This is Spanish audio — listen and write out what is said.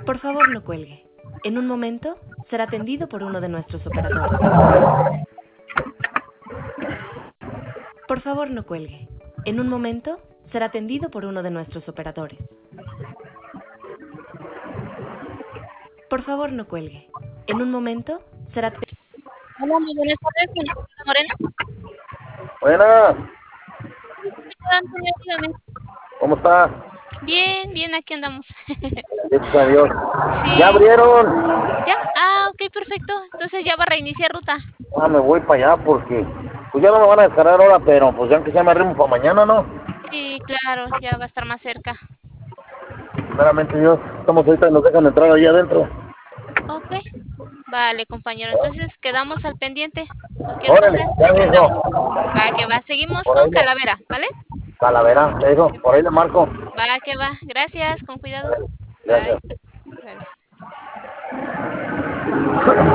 Por favor, no cuelgue. En un momento será atendido por uno de nuestros operadores. Por favor, no cuelgue. En un momento será atendido por uno de nuestros operadores. Por favor, no cuelgue. En un momento será... Hola, muy buenas tardes, señora Moreno. Buenas, Antonio, dígame. ¿cómo está? Bien, bien, aquí andamos. Gracias a Dios. Sí. ¿Ya abrieron? ¿Ya? Ah, ok, perfecto. Entonces ya va a reiniciar ruta. Ah, me voy para allá porque pues ya no me van a descargar ahora, pero pues ya que sea me arrimo para mañana, ¿no? Sí, claro, ya va a estar más cerca. Primeramente Dios, estamos ahorita y nos dejan entrar allá adentro. Ok. Vale, compañero. Entonces quedamos al pendiente. Cualquier Órale, cosa, ya aquí me andamos. dijo. Va, que va. Seguimos Por ahí con le, Calavera, ¿vale? Calavera, me dijo, por ahí le marco. Va, que va. Gracias, con cuidado. Gracias. Bye. Gracias.